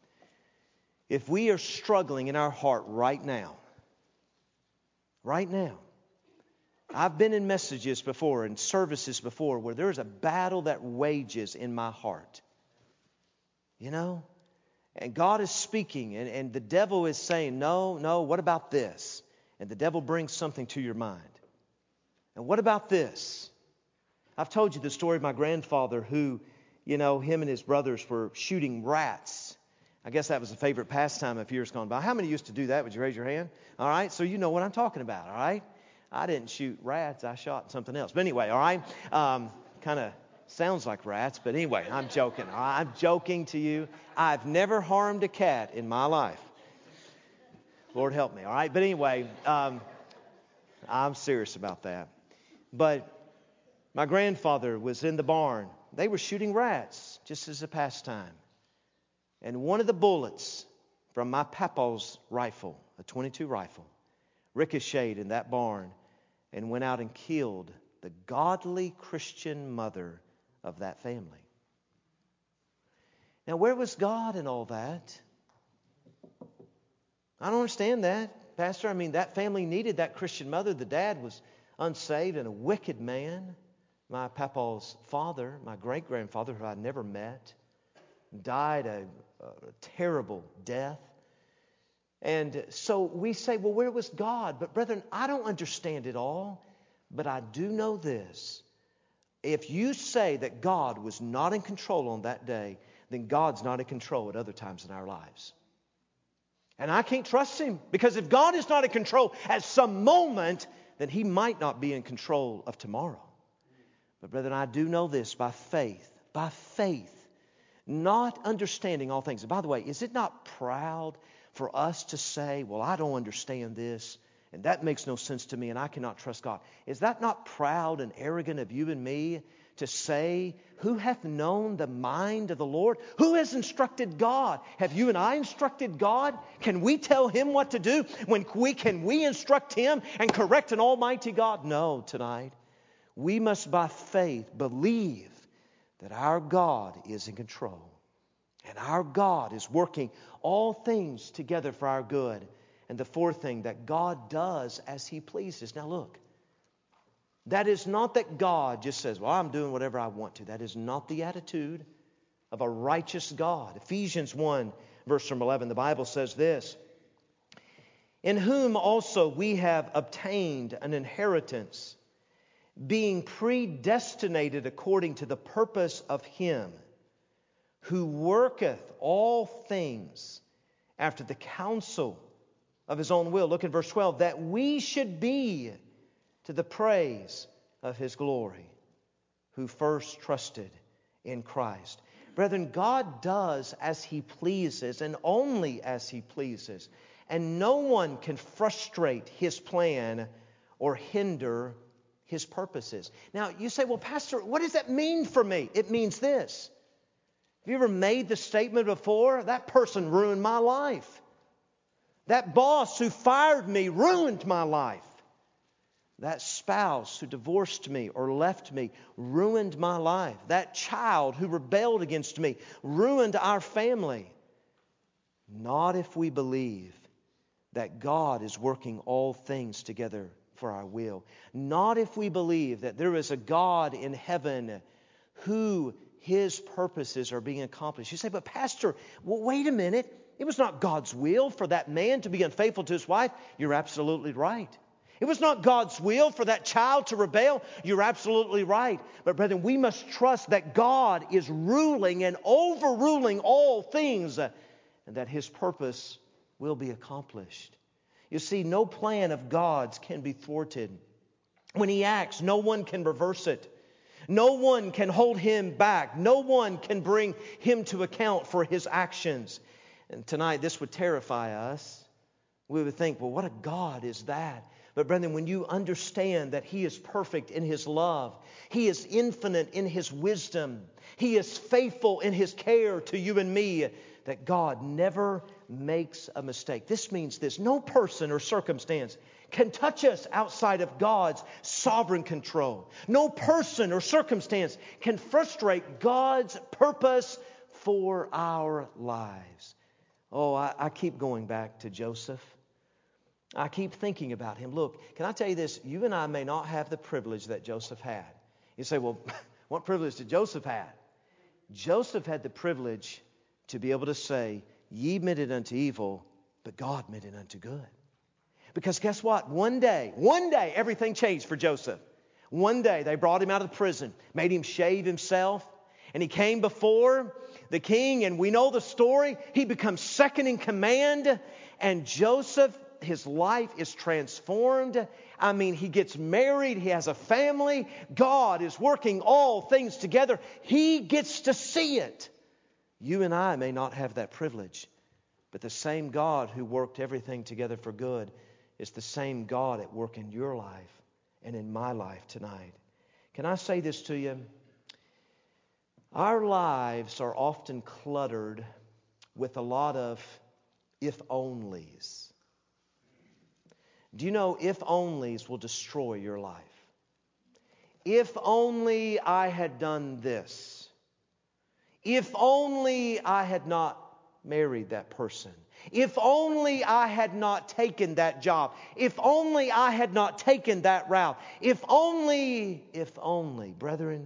If we are struggling in our heart right now, right now, I've been in messages before and services before where there's a battle that wages in my heart. You know? And God is speaking and, and the devil is saying, no, no, what about this? And the devil brings something to your mind. And what about this? I've told you the story of my grandfather who, you know, him and his brothers were shooting rats. I guess that was a favorite pastime of years gone by. How many used to do that? Would you raise your hand? All right, so you know what I'm talking about, all right? I didn't shoot rats. I shot something else. But anyway, all right, um, kind of sounds like rats. But anyway, I'm joking. All right? I'm joking to you. I've never harmed a cat in my life. Lord help me, all right? But anyway, um, I'm serious about that. But my grandfather was in the barn. They were shooting rats just as a pastime. And one of the bullets from my papa's rifle, a twenty-two rifle, ricocheted in that barn and went out and killed the godly Christian mother of that family. Now, where was God in all that? I don't understand that, Pastor. I mean, that family needed that Christian mother. The dad was unsaved and a wicked man. My papa's father, my great-grandfather, who I'd never met, died a, a terrible death. And so we say, well, where was God? But brethren, I don't understand it all, but I do know this. If you say that God was not in control on that day, then God's not in control at other times in our lives. And I can't trust Him, because if God is not in control at some moment, then He might not be in control of tomorrow. But brethren, I do know this by faith, by faith, not understanding all things. And by the way, is it not proud for us to say, well, I don't understand this, and that makes no sense to me, and I cannot trust God? Is that not proud and arrogant of you and me to say, who hath known the mind of the Lord? Who has instructed God? Have you and I instructed God? Can we tell Him what to do? When we can we instruct Him and correct an almighty God? No, tonight. We must by faith believe that our God is in control. And our God is working all things together for our good. And the fourth thing, that God does as He pleases. Now look, that is not that God just says, well, I'm doing whatever I want to. That is not the attitude of a righteous God. Ephesians one, verse number eleven, the Bible says this, in whom also we have obtained an inheritance, being predestinated according to the purpose of Him who worketh all things after the counsel of His own will. Look at verse twelve. That we should be to the praise of His glory, who first trusted in Christ. Brethren, God does as He pleases and only as He pleases. And no one can frustrate His plan or hinder His purposes. Now, you say, well, Pastor, what does that mean for me? It means this. Have you ever made the statement before? That person ruined my life. That boss who fired me ruined my life. That spouse who divorced me or left me ruined my life. That child who rebelled against me ruined our family. Not if we believe that God is working all things together for our will. Not if we believe that there is a God in heaven who His purposes are being accomplished. You say, but Pastor, well, wait a minute. It was not God's will for that man to be unfaithful to his wife. You're absolutely right. It was not God's will for that child to rebel. You're absolutely right. But brethren, we must trust that God is ruling and overruling all things, and that His purpose will be accomplished. You see, no plan of God's can be thwarted. When He acts, no one can reverse it. No one can hold Him back. No one can bring Him to account for His actions. And tonight, this would terrify us. We would think, well, what a God is that? But brethren, when you understand that He is perfect in His love, He is infinite in His wisdom, He is faithful in His care to you and me, that God never makes a mistake. This means this: no person or circumstance can touch us outside of God's sovereign control. No person or circumstance can frustrate God's purpose for our lives. Oh, I, I keep going back to Joseph. I keep thinking about him. Look, can I tell you this? You and I may not have the privilege that Joseph had. You say, well, what privilege did Joseph have? Joseph had the privilege to be able to say, ye meant it unto evil, but God meant it unto good. Because guess what? One day, one day, everything changed for Joseph. One day, they brought him out of prison, made him shave himself, and he came before the king, and we know the story. He becomes second in command, and Joseph, his life is transformed. I mean, he gets married. He has a family. God is working all things together. He gets to see it. You and I may not have that privilege, but the same God who worked everything together for good is the same God at work in your life and in my life tonight. Can I say this to you? Our lives are often cluttered with a lot of if-onlys. Do you know if-onlys will destroy your life? If only I had done this. If only I had not married that person. If only I had not taken that job. If only I had not taken that route. If only, if only. Brethren,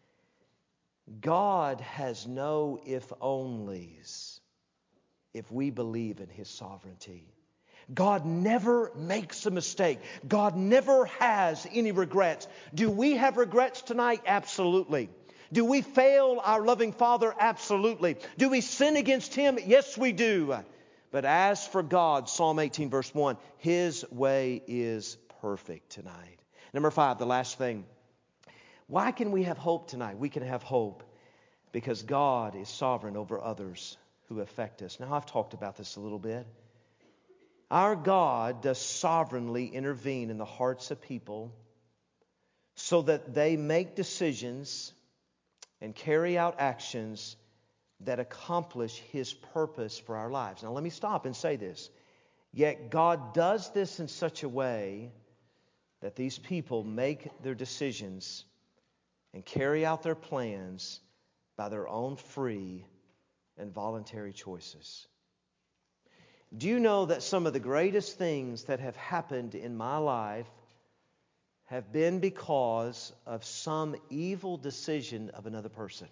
God has no if-onlys if we believe in His sovereignty. God never makes a mistake. God never has any regrets. Do we have regrets tonight? Absolutely. Do we fail our loving Father? Absolutely. Do we sin against Him? Yes, we do. But as for God, Psalm eighteen verse one, His way is perfect tonight. Number five, the last thing. Why can we have hope tonight? We can have hope because God is sovereign over others who affect us. Now, I've talked about this a little bit. Our God does sovereignly intervene in the hearts of people so that they make decisions and carry out actions that accomplish His purpose for our lives. Now let me stop and say this. Yet God does this in such a way that these people make their decisions and carry out their plans by their own free and voluntary choices. Do you know that some of the greatest things that have happened in my life have been because of some evil decision of another person?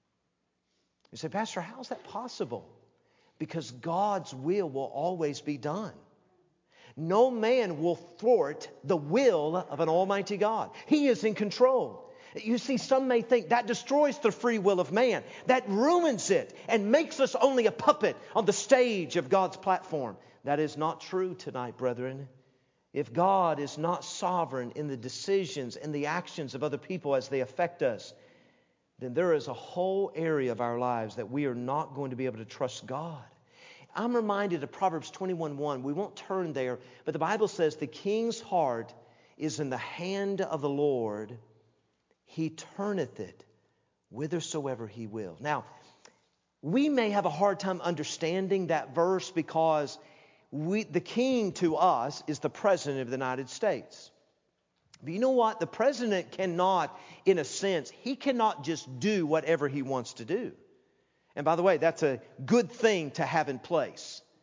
You say, Pastor, how is that possible? Because God's will will always be done. No man will thwart the will of an almighty God. He is in control. You see, some may think that destroys the free will of man. That ruins it and makes us only a puppet on the stage of God's platform. That is not true tonight, brethren. If God is not sovereign in the decisions and the actions of other people as they affect us, then there is a whole area of our lives that we are not going to be able to trust God. I'm reminded of Proverbs twenty-one one. We won't turn there, but the Bible says the king's heart is in the hand of the Lord. He turneth it whithersoever He will. Now, we may have a hard time understanding that verse because we, the king to us is the President of the United States. But you know what? The President cannot, in a sense, he cannot just do whatever he wants to do. And by the way, that's a good thing to have in place.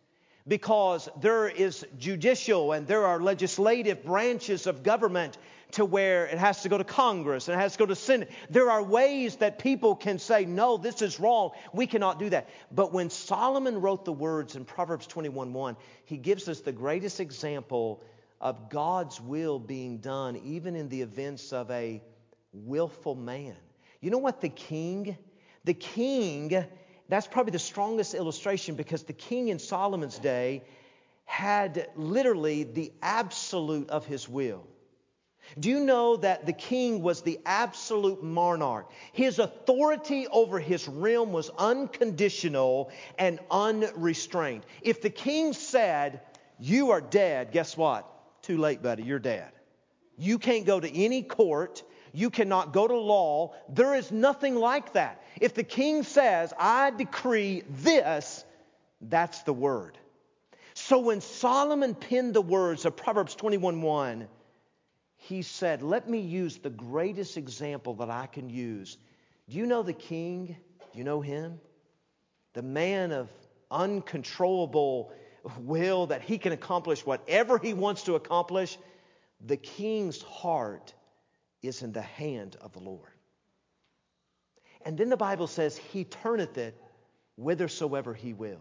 because there is judicial and there are legislative branches of government to where it has to go to Congress and it has to go to Senate. There are ways that people can say, no, this is wrong. We cannot do that. But when Solomon wrote the words in Proverbs twenty-one one, he gives us the greatest example of God's will being done even in the events of a willful man. You know what the king, the king, that's probably the strongest illustration, because the king in Solomon's day had literally the absolute of his will. Do you know that the king was the absolute monarch? His authority over his realm was unconditional and unrestrained. If the king said, you are dead, guess what? Too late, buddy, you're dead. You can't go to any court. You cannot go to law. There is nothing like that. If the king says, I decree this, that's the word. So when Solomon penned the words of Proverbs twenty-one one, he said, let me use the greatest example that I can use. Do you know the king? Do you know him? The man of uncontrollable will, that he can accomplish whatever he wants to accomplish. The king's heart is in the hand of the Lord. And then the Bible says, he turneth it whithersoever he will.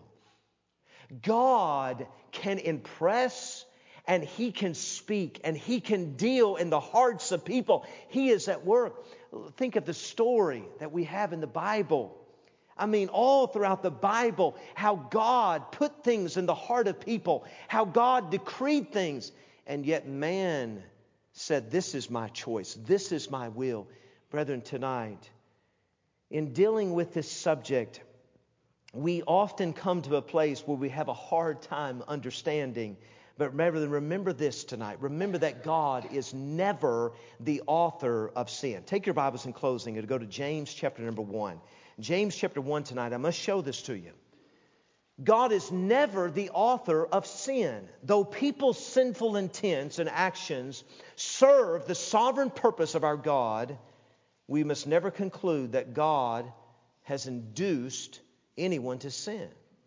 God can impress and he can speak and he can deal in the hearts of people. He is at work. Think of the story that we have in the Bible. I mean, all throughout the Bible, how God put things in the heart of people, how God decreed things, and yet man said, this is my choice, this is my will. Brethren, tonight, in dealing with this subject, we often come to a place where we have a hard time understanding. But remember, remember this tonight. Remember that God is never the author of sin. Take your Bibles in closing and go to James chapter number one. James chapter one tonight. I must show this to you. God is never the author of sin. Though people's sinful intents and actions serve the sovereign purpose of our God, we must never conclude that God has induced anyone to sin.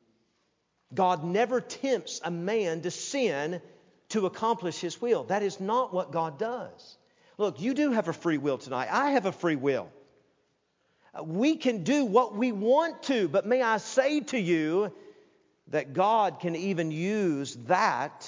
God never tempts a man to sin to accomplish his will. That is not what God does. Look, you do have a free will tonight. I have a free will. We can do what we want to, but may I say to you that God can even use that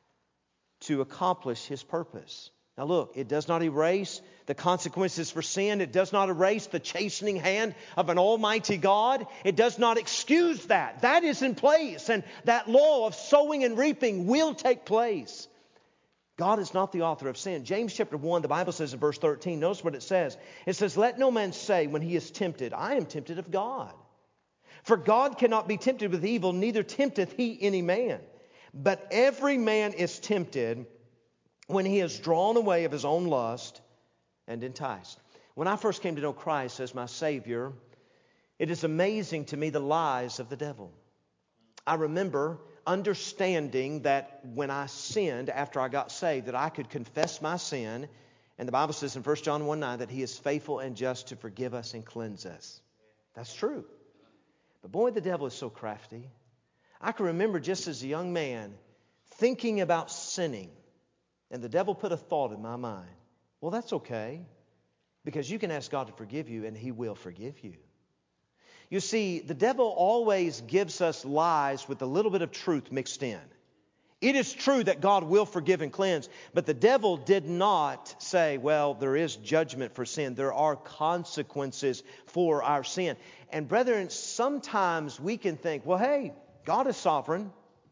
to accomplish his purpose. Now look, it does not erase the consequences for sin. It does not erase the chastening hand of an almighty God. It does not excuse that. That is in place, and that law of sowing and reaping will take place. God is not the author of sin. James chapter one, the Bible says in verse thirteen, notice what it says. It says, let no man say when he is tempted, I am tempted of God. For God cannot be tempted with evil, neither tempteth he any man. But every man is tempted when he is drawn away of his own lust and enticed. When I first came to know Christ as my Savior, it is amazing to me the lies of the devil. I remember understanding that when I sinned after I got saved, that I could confess my sin. And the Bible says in First John one nine that he is faithful and just to forgive us and cleanse us. That's true. But boy, the devil is so crafty. I can remember just as a young man thinking about sinning, and the devil put a thought in my mind. Well, that's okay, because you can ask God to forgive you and he will forgive you. You see, the devil always gives us lies with a little bit of truth mixed in. It is true that God will forgive and cleanse, but the devil did not say, well, there is judgment for sin. There are consequences for our sin. And brethren, sometimes we can think, well, hey, God is sovereign.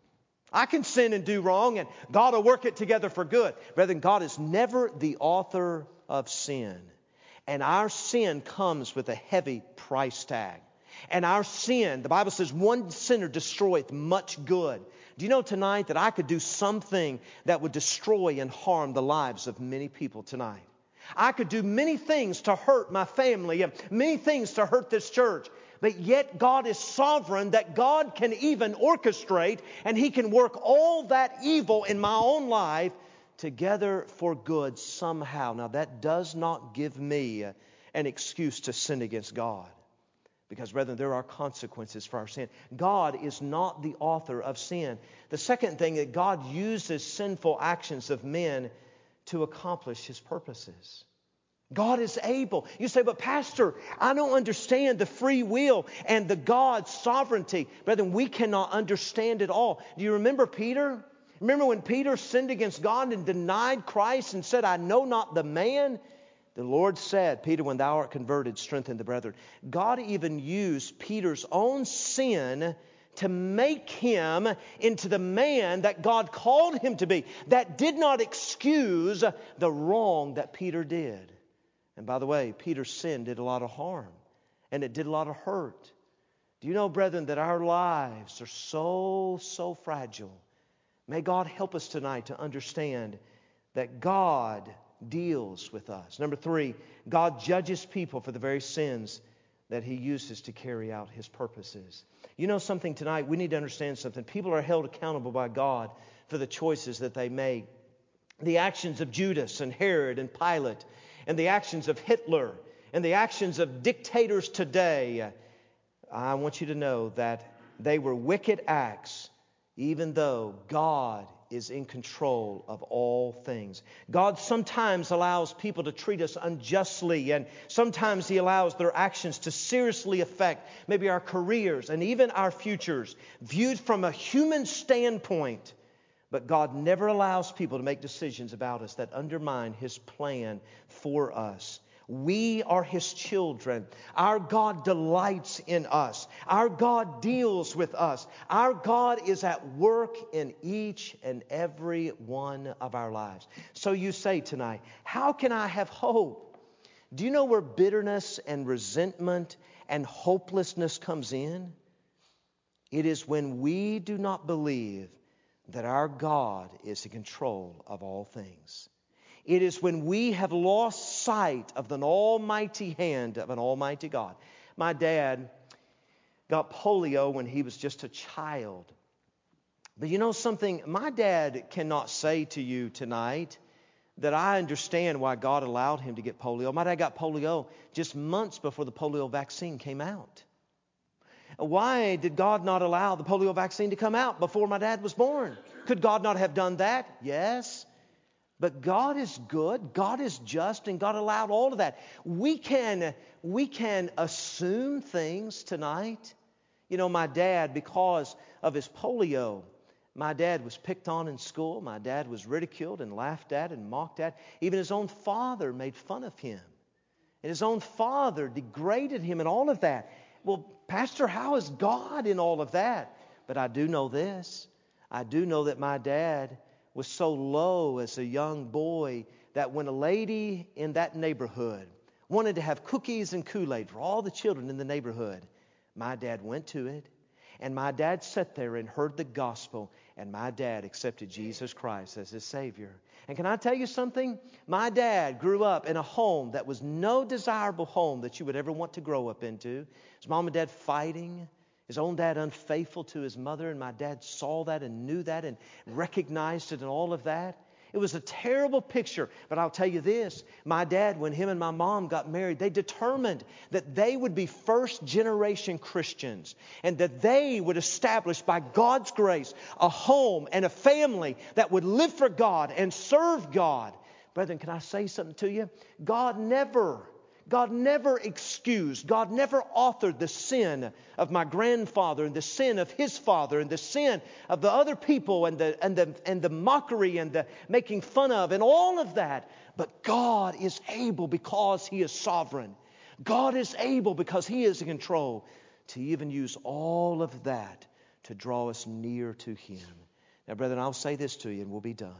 I can sin and do wrong, and God will work it together for good. Brethren, God is never the author of sin. And our sin comes with a heavy price tag. And our sin, the Bible says, one sinner destroyeth much good. Do you know tonight that I could do something that would destroy and harm the lives of many people tonight? I could do many things to hurt my family and many things to hurt this church. But yet God is sovereign, that God can even orchestrate and he can work all that evil in my own life together for good somehow. Now that does not give me an excuse to sin against God. Because, brethren, there are consequences for our sin. God is not the author of sin. The second thing, that God uses sinful actions of men to accomplish His purposes. God is able. You say, but Pastor, I don't understand the free will and the God's sovereignty. Brethren, we cannot understand it all. Do you remember Peter? Remember when Peter sinned against God and denied Christ and said, I know not the man? The Lord said, Peter, when thou art converted, strengthen the brethren. God even used Peter's own sin to make him into the man that God called him to be. That did not excuse the wrong that Peter did. And by the way, Peter's sin did a lot of harm, and it did a lot of hurt. Do you know, brethren, that our lives are so, so fragile? May God help us tonight to understand that God deals with us. Number three, God judges people for the very sins that He uses to carry out His purposes. You know something tonight? We need to understand something. People are held accountable by God for the choices that they make. The actions of Judas and Herod and Pilate, and the actions of Hitler, and the actions of dictators today, I want you to know that they were wicked acts, even though God is in control of all things. God sometimes allows people to treat us unjustly, and sometimes He allows their actions to seriously affect maybe our careers and even our futures, viewed from a human standpoint. But God never allows people to make decisions about us that undermine His plan for us. We are His children. Our God delights in us. Our God deals with us. Our God is at work in each and every one of our lives. So you say tonight, how can I have hope? Do you know where bitterness and resentment and hopelessness comes in? It is when we do not believe that our God is in control of all things. It is when we have lost sight of the almighty hand of an almighty God. My dad got polio when he was just a child. But you know something? My dad cannot say to you tonight that I understand why God allowed him to get polio. My dad got polio just months before the polio vaccine came out. Why did God not allow the polio vaccine to come out before my dad was born? Could God not have done that? Yes. But God is good, God is just, and God allowed all of that. We can, we can assume things tonight. You know, my dad, because of his polio, my dad was picked on in school. My dad was ridiculed and laughed at and mocked at. Even his own father made fun of him. And his own father degraded him and all of that. Well, Pastor, how is God in all of that? But I do know this. I do know that my dad was so low as a young boy that when a lady in that neighborhood wanted to have cookies and Kool-Aid for all the children in the neighborhood, my dad went to it. And my dad sat there and heard the gospel. And my dad accepted Jesus Christ as his Savior. And can I tell you something? My dad grew up in a home that was no desirable home that you would ever want to grow up into. His mom and dad fighting. His own dad unfaithful to his mother. And my dad saw that and knew that and recognized it and all of that. It was a terrible picture. But I'll tell you this. My dad, when him and my mom got married, they determined that they would be first generation Christians. And that they would establish, by God's grace, a home and a family that would live for God and serve God. Brethren, can I say something to you? God never... God never excused, God never authored the sin of my grandfather and the sin of his father and the sin of the other people and the, and the, and the mockery and the making fun of and all of that. But God is able because He is sovereign. God is able because He is in control to even use all of that to draw us near to Him. Now, brethren, I'll say this to you and we'll be done.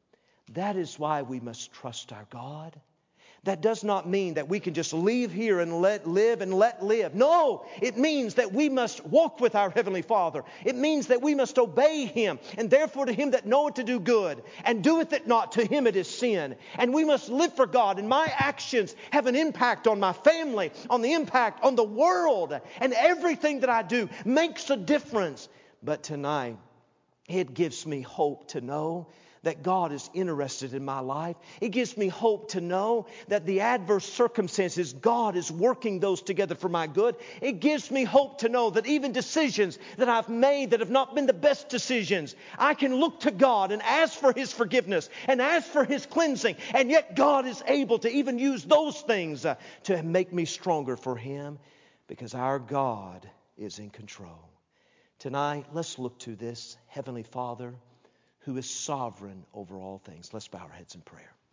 That is why we must trust our God. That does not mean that we can just leave here and let live and let live. No, it means that we must walk with our Heavenly Father. It means that we must obey Him. And therefore to him that knoweth to do good and doeth it not, to him it is sin. And we must live for God. And my actions have an impact on my family, on the impact on the world. And everything that I do makes a difference. But tonight, it gives me hope to know that God is interested in my life. It gives me hope to know that the adverse circumstances, God is working those together for my good. It gives me hope to know that even decisions that I've made that have not been the best decisions, I can look to God and ask for His forgiveness and ask for His cleansing. And yet God is able to even use those things uh, to make me stronger for Him, because our God is in control. Tonight, let's look to this Heavenly Father who is sovereign over all things. Let's bow our heads in prayer.